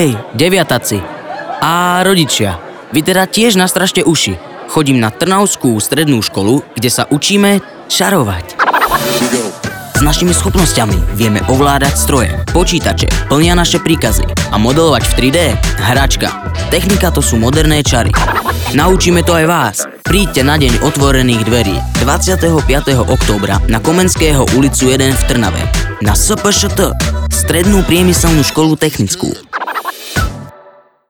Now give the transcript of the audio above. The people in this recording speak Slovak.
Hej, deviataci a rodičia, vy teda tiež nastražte uši. Chodím na Trnavskú strednú školu, kde sa učíme čarovať. S našimi schopnosťami vieme ovládať stroje, počítače, plnia naše príkazy a modelovať v 3D hračka. Technika to sú moderné čary. Naučíme to aj vás. Príďte na deň otvorených dverí 25. októbra na Komenského ulicu 1 v Trnave na SPŠT, Strednú priemyselnú školu technickú.